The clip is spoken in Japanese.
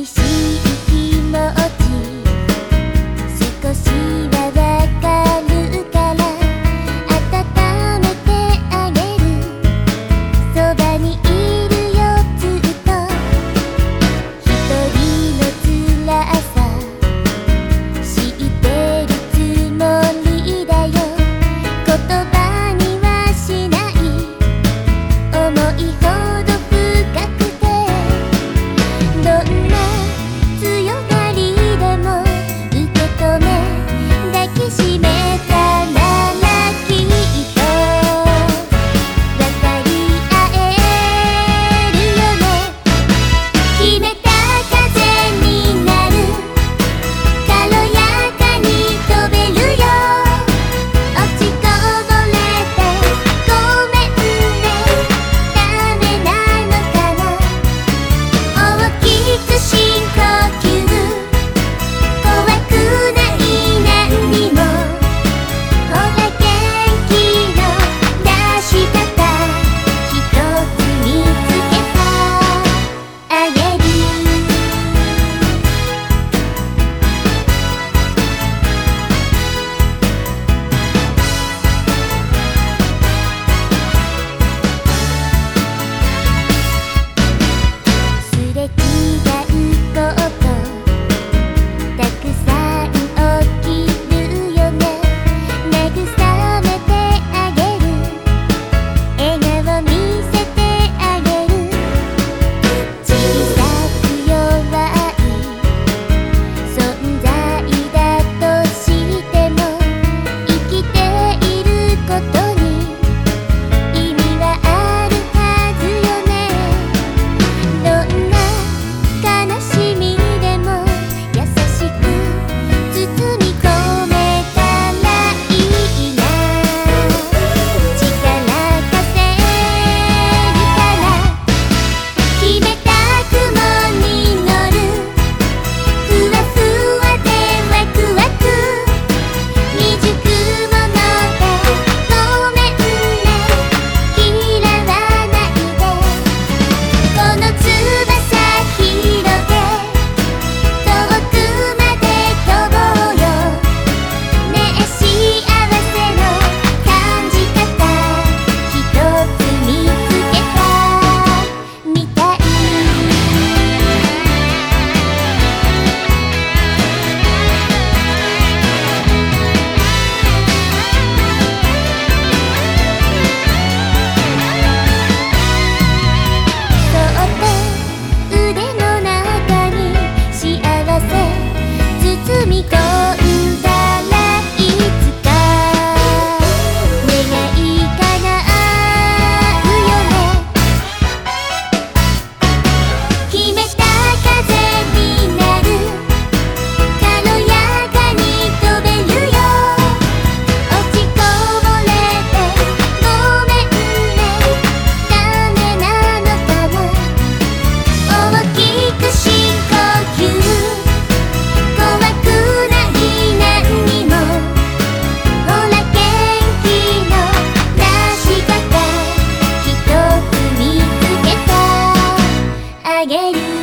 しい気持ち少しはわかるから温めてあげるそばにいるよずっと一人の辛さ知ってるつもりだよ言葉にはしない思いほど深くてどんな強がりでも受け止め抱きしめたならきっと分かり合えるよね決めた風になる軽やかに飛べるよ落ちこぼれてごめんねダメなのかな大きく深呼吸怖くない何にもほら元気の出し方ひとつ見つけたあげるすれ違うことたくさん起きるよね慰めてあげる笑顔見せてあげる小さく弱い存在だとしても生きていることに意味はあるはずよねどんな悲しみでも優しく包み込めたらいいな力貸せるから決めた雲に乗るふわふわでワクワク未熟者でごめんね嫌わないでこの翼広げ遠くまで飛ぼうよねえ幸せの感じ方ひとつ見つけたみたいそっと腕の中に幸せ包み込んだらいつか願い叶うよね決めた風になる軽やかに飛べるよ落ちこぼれてごめんねダメなのかな大きく深呼吸怖くない何にもほら元気の出し方ひとつ見つけたあげる